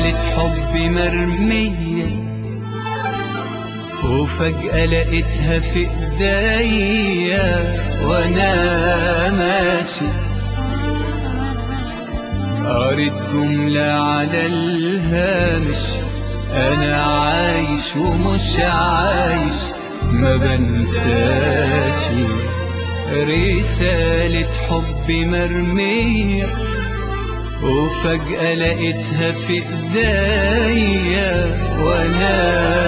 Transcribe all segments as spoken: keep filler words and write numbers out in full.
رسالة حب مرمية وفجأة لقيتها في ايديا وانا ماشي. قريت جملة على الهامش: انا عايش ومش عايش ما بنساش. رسالة حب مرمية وفجأة لقيتها في ايديا وانا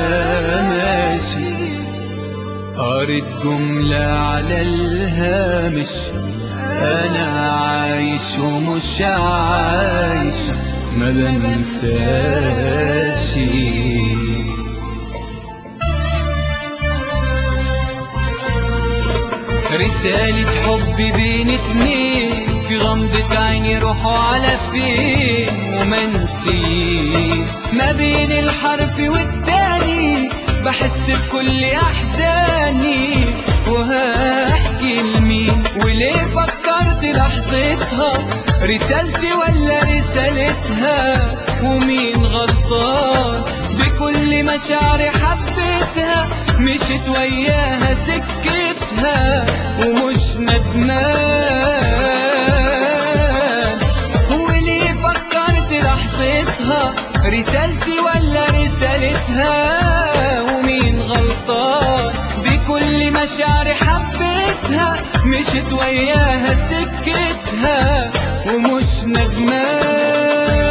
ماشي. قريت جملة على الهامش: انا عايش ومش عايش ما بنساش. رسالة حب بين اتنين في غمضة عين يروحوا على فين ومنسي. ما بين الحرف والتاني بحس بكل احزاني وهحكي لمين وليه فكرت لحظتها رسالتي ولا رسالتها ومين غلطان بكل مشاعري حبيتها مشيت وياها سكتها ومش ندمان. وليه فكرت لحظتها رسالتي ولا رسالتها ومين غلطان بكل مشاعري حبيتها مشيت وياها سكتها ومش ندمان.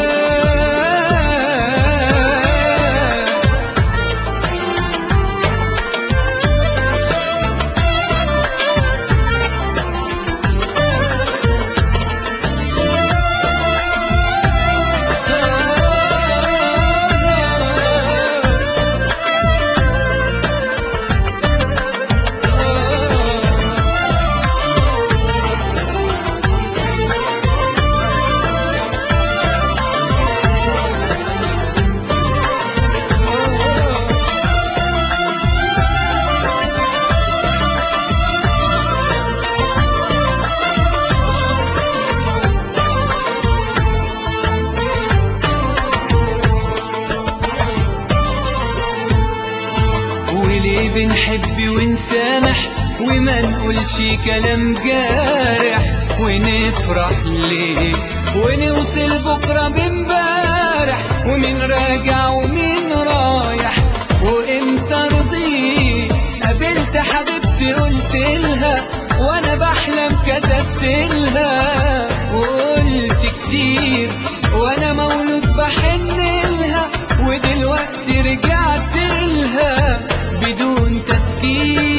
وليه بنحب ونسامح وما نقولش كلام جارح ونفرح ليه ونوصل بكرة بامبارح ومين راجع ومين رايح وامتى رضيت. قابلت حبيبتي قلت لها وانا بحلم كتبت لها وقلت كتير وانا مولود بحن لها ودلوقتي رجعت لها بدون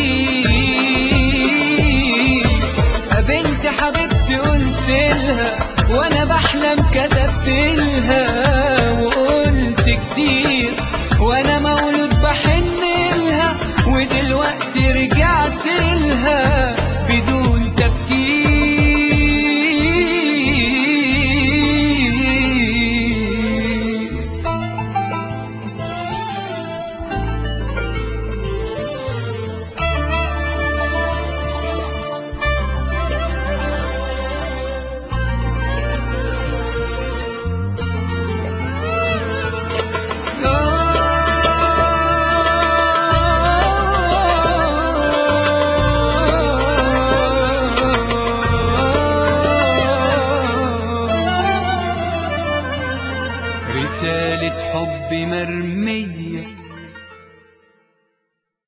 تفكير. قابلت حبيبتي قلت لها